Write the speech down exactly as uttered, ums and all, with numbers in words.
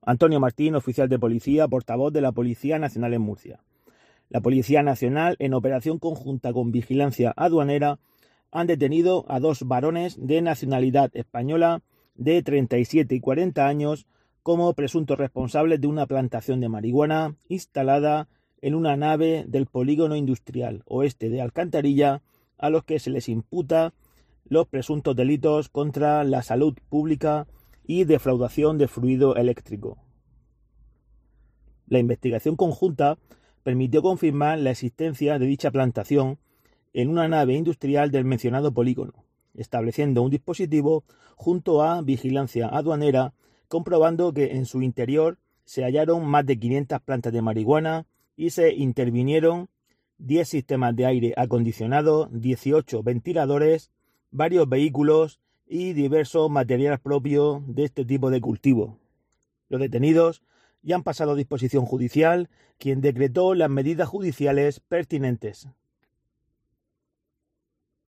Antonio Martín, oficial de policía, portavoz de la Policía Nacional en Murcia. La Policía Nacional, en operación conjunta con vigilancia aduanera, han detenido a dos varones de nacionalidad española de treinta y siete y cuarenta años como presuntos responsables de una plantación de marihuana instalada en una nave del Polígono Industrial Oeste de Alcantarilla, a los que se les imputa los presuntos delitos contra la salud pública y defraudación de fluido eléctrico. La investigación conjunta permitió confirmar la existencia de dicha plantación en una nave industrial del mencionado polígono, estableciendo un dispositivo junto a vigilancia aduanera, comprobando que en su interior se hallaron más de quinientas plantas de marihuana y se intervinieron diez sistemas de aire acondicionado, dieciocho ventiladores, varios vehículos y diversos materiales propios de este tipo de cultivo. Los detenidos ya han pasado a disposición judicial, quien decretó las medidas judiciales pertinentes.